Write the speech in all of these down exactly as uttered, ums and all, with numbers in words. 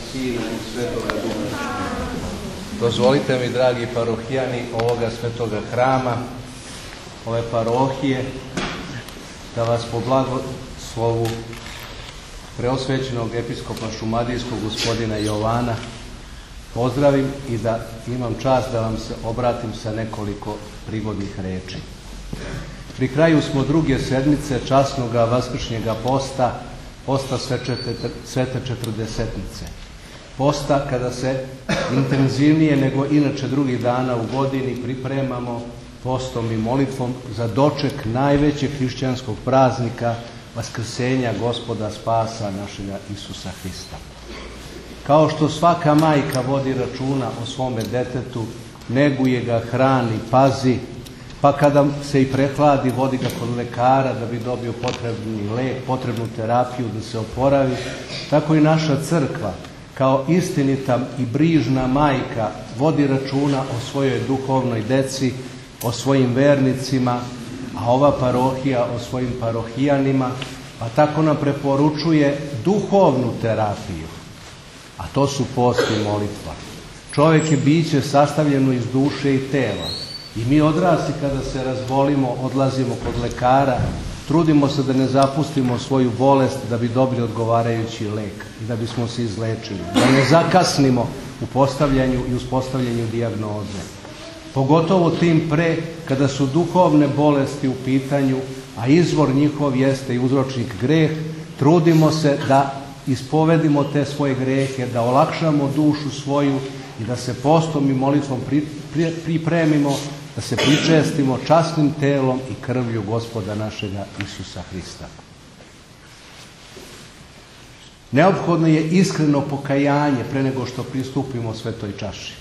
Sina i Svetoga Duha. Dozvolite mi, dragi parohijani ovoga svetoga hrama, ove parohije, da vas po blagoslovu preosvećenog episkopa šumadijskog gospodina Jovana pozdravim i da imam čast da vam se obratim sa nekoliko prigodnih reči. Pri kraju smo druge sedmice časnoga vaskršnjega posta, posta Svete četrdesetnice. Posta kada se intenzivnije nego inače drugih dana u godini pripremamo postom i molitvom za doček najvećeg hrišćanskog praznika Vaskrsenja Gospoda spasa našega Isusa Hrista. Kao što svaka majka vodi računa o svome detetu, neguje ga, hrani, pazi, pa kada se i prehladi, vodi ga kod lekara da bi dobio potrebni lek, potrebnu terapiju da se oporavi, tako i naša crkva kao istinita i brižna majka vodi računa o svojoj duhovnoj deci, o svojim vernicima, a ova parohija o svojim parohijanima, pa tako nam preporučuje duhovnu terapiju, a to su post i molitva. Čovjek je biće sastavljeno iz duše i tela i mi odrasli kada se razbolimo, odlazimo kod lekara, trudimo se da ne zapustimo svoju bolest da bi dobili odgovarajući lek i da bismo se izlečili, da ne zakasnimo u postavljanju i uspostavljanju dijagnoze. Pogotovo tim pre kada su duhovne bolesti u pitanju, a izvor njihov jeste i uzročnik greh, trudimo se da ispovedimo te svoje grehe, da olakšamo dušu svoju i da se postom i molitvom pri, pri, pripremimo, da se pričestimo časnim telom i krvlju Gospoda našega Isusa Hrista. Neophodno je iskreno pokajanje pre nego što pristupimo svetoj čaši.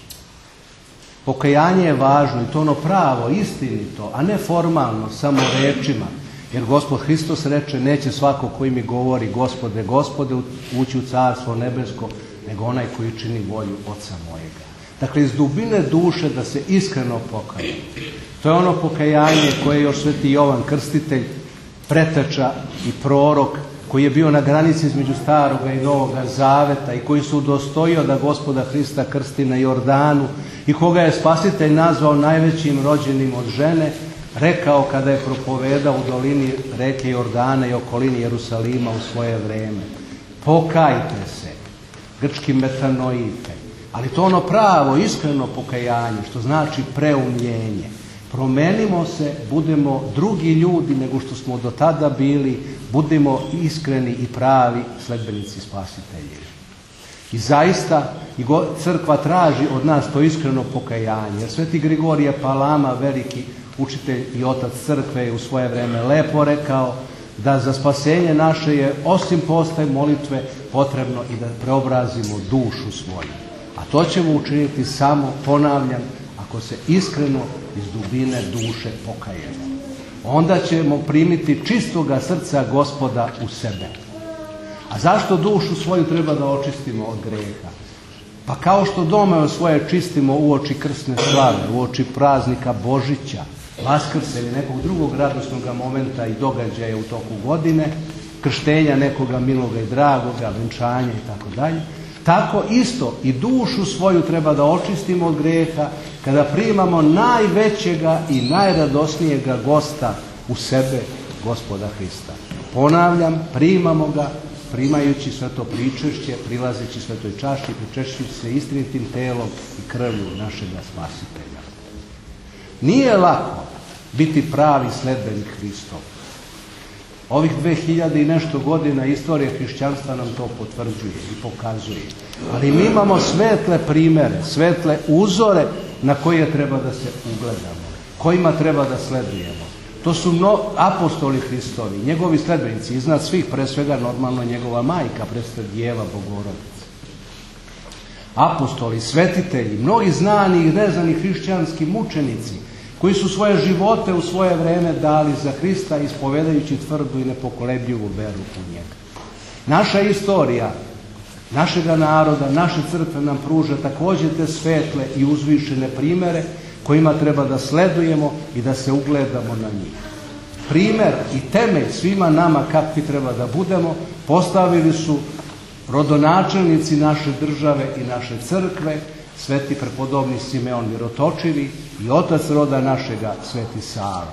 Pokajanje je važno i to ono pravo, istinito, a ne formalno, samo rečima. Jer Gospod Hristos reče, neće svako koji mi govori Gospode, Gospode, ući u carstvo nebesko, nego onaj koji čini volju Oca mojega. Dakle, iz dubine duše da se iskreno pokaje. To je ono pokajanje koje je još sveti Jovan Krstitelj, preteča i prorok, koji je bio na granici između Staroga i Novoga Zaveta i koji su udostojio da Gospoda Hrista krsti na Jordanu i koga je Spasitelj nazvao najvećim rođenim od žene, rekao kada je propovedao u dolini reke Jordana i okolini Jerusalima u svoje vreme. Pokajte se, grčki metanoite, ali to ono pravo, iskreno pokajanje, što znači preumljenje. Promenimo se, budemo drugi ljudi nego što smo do tada bili, budemo iskreni i pravi sledbenici Spasitelja. I zaista i crkva traži od nas to iskreno pokajanje. Jer sveti Grigorije Palama, veliki učitelj i otac crkve, je u svoje vreme lepo rekao da za spasenje naše je osim posta i molitve potrebno i da preobrazimo dušu svoju. A to ćemo učiniti samo, ponavljam, ako se iskreno iz dubine duše pokajemo. Onda ćemo primiti čistoga srca Gospoda u sebe. A zašto dušu svoju treba da očistimo od greha? Pa kao što doma svoje čistimo uoči krsne slave, uoči praznika Božića, Vaskrsa ili nekog drugog radosnog momenta i događaja u toku godine, krštenja nekoga miloga i dragoga, venčanja i tako dalje, tako isto i dušu svoju treba da očistimo od greha kada primamo najvećega i najradosnijega gosta u sebe, Gospoda Hrista. Ponavljam, primamo ga, primajući sveto pričešće, prilazeći svetoj čaši, pričešćujući se istinitim telom i krvlju našega Spasitelja. Nije lako biti pravi sledbenik Hristov. Ovih dve hiljade i nešto godina istorije hrišćanstva nam to potvrđuje i pokazuje. Ali mi imamo svetle primere, svetle uzore na koje treba da se ugledamo, kojima treba da sledujemo. To su mno, apostoli Hristovi, njegovi sledbenici, iznad svih, pre svega normalno njegova majka, predstav Djeva Bogorodica. Apostoli, svetitelji, mnogi znani i neznani hrišćanski mučenici, koji su svoje živote u svoje vreme dali za Hrista, ispovedajući tvrdu i nepokolebljivu veru u njega. Naša istorija, našega naroda, naše crkve nam pruža također te svetle i uzvišene primere kojima treba da sledujemo i da se ugledamo na njih. Primer i temelj svima nama kakvi treba da budemo postavili su rodonačelnici naše države i naše crkve, sveti prepodobni Simeon Mirotočivi i otac roda našega, sveti Sava.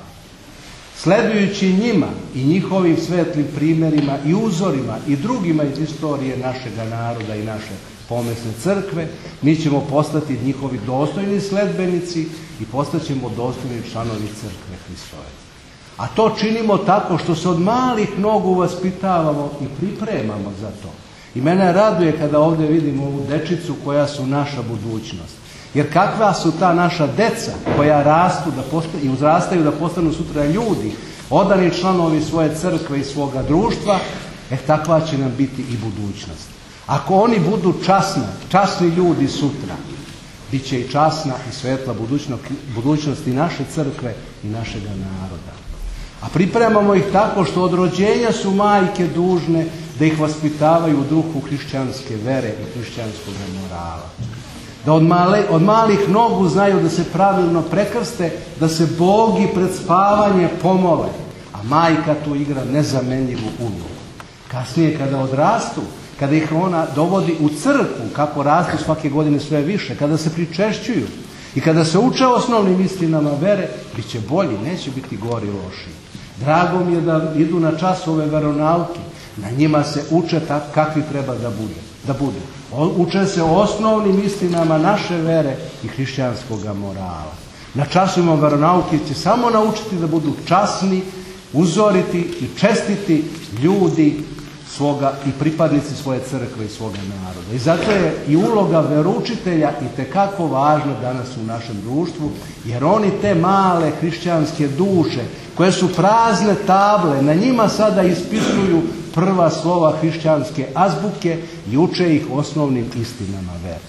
Sledujući njima i njihovim svetlim primjerima i uzorima i drugima iz istorije našega naroda i naše pomesne crkve, mi ćemo postati njihovi dostojni sledbenici i postaćemo dostojni članovi crkve Hristove. A to činimo tako što se od malih nogu vaspitavamo i pripremamo za to. I mene raduje kada ovdje vidimo ovu dečicu koja su naša budućnost. Jer kakva su ta naša deca koja rastu da postanu, i uzrastaju da postanu sutra ljudi, odani članovi svoje crkve i svoga društva, e takva će nam biti i budućnost. Ako oni budu časni, časni ljudi sutra, bit će i časna i svetla budućnost i naše crkve i našega naroda. A pripremamo ih tako što od rođenja su majke dužne da ih vaspitavaju u duhu hrišćanske vere i hrišćanskog morala. Da od, male, od malih nogu znaju da se pravilno prekrste, da se bogi pred spavanje pomole, a majka tu igra nezamenljivu ulogu. Kasnije kada odrastu, kada ih ona dovodi u crkvu, kako rastu svake godine sve više, kada se pričešćuju i kada se uče osnovnim istinama vere, bit će bolji, neće biti gori loši. Drago mi je da idu na časove veronauke, na njima se uče tak, kakvi treba da bude, da budu. Uče se osnovnim istinama naše vere i hrišćanskog morala. Na časovima veronauke će samo naučiti da budu časni, uzoriti i čestiti ljudi svoga i pripadnici svoje crkve i svoga naroda. I zato je i uloga veroučitelja itekako važna danas u našem društvu, jer oni te male hrišćanske duše koje su prazne table, na njima sada ispisuju prva slova hrišćanske azbuke i uče ih osnovnim istinama vere.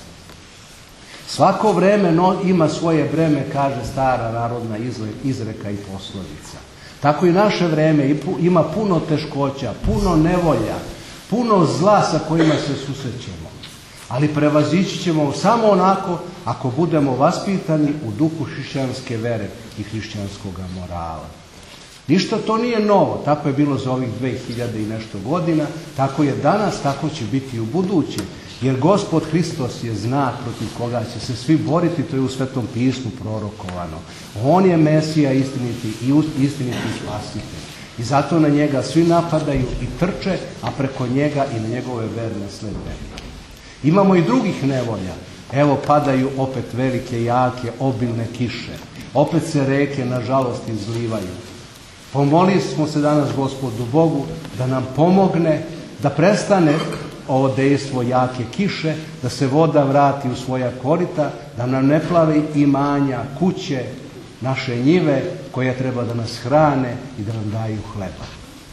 Svako vreme ima svoje breme, kaže stara narodna izreka i poslovica. Tako i naše vreme ima puno teškoća, puno nevolja, puno zla sa kojima se susrećemo. Ali prevazići ćemo samo onako ako budemo vaspitani u duhu hrišćanske vere i hrišćanskog morala. Ništa to nije novo, tako je bilo za ovih dve hiljade i nešto godina, tako je danas, tako će biti i u buduće. Jer Gospod Hristos je znak protiv koga će se svi boriti, to je u Svetom pismu prorokovano. On je Mesija istiniti i istiniti spasitelj. I zato na njega svi napadaju i trče, a preko njega i na njegove verne sledbenike. Imamo i drugih nevolja. Evo padaju opet velike, jake, obilne kiše. Opet se reke, nažalost, izlivaju. Pomolili smo se danas Gospodu Bogu da nam pomogne, da prestane ovo dejstvo jake kiše, da se voda vrati u svoja korita, da nam ne plavi imanja, kuće, naše njive koje treba da nas hrane i da nam daju hleba.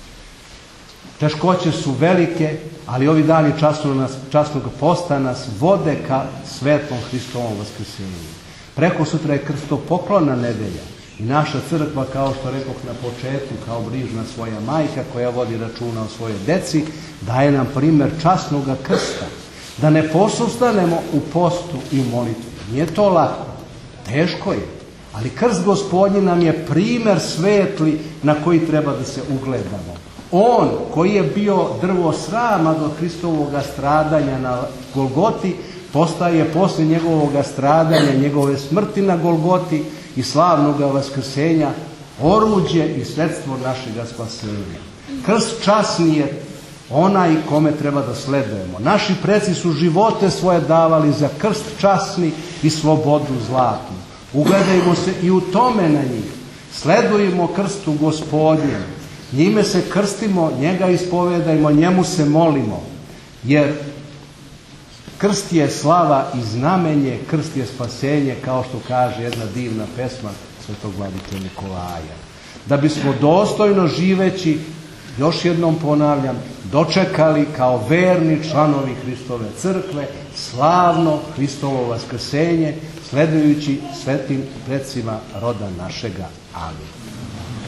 Teškoće su velike, ali ovi dani časnog posta nas vode ka svetlom Hristovom vaskrsenju. Preko sutra je krstopoklona nedelja i naša crkva, kao što rekoh na početku, kao brižna svoja majka koja vodi računa o svojoj deci, daje nam primjer časnog krsta. Da ne posustanemo u postu i molitvi. Nije to lako, teško je, ali krst Gospodnji nam je primjer svetli na koji treba da se ugledamo. On koji je bio drvo srama do Hristovoga stradanja na Golgoti, postaje poslije njegovoga stradanja, njegove smrti na Golgoti i slavnoga vaskrsenja oruđe i sredstvo našega spasenja. Krst časni je onaj kome treba da sledujemo. Naši preci su živote svoje davali za krst časni i slobodu zlatnu. Ugledajmo se i u tome na njih. Sledujemo krstu Gospodnjem. Njime se krstimo, njega ispovedajmo, njemu se molimo. Jer krst je slava i znamenje, krst je spasenje, kao što kaže jedna divna pesma svetog vladike Nikolaja. Da bismo dostojno živeći, još jednom ponavljam, dočekali kao verni članovi Hristove crkve slavno Hristovo vaskrsenje, sledujući svetim precima roda našega. Amin.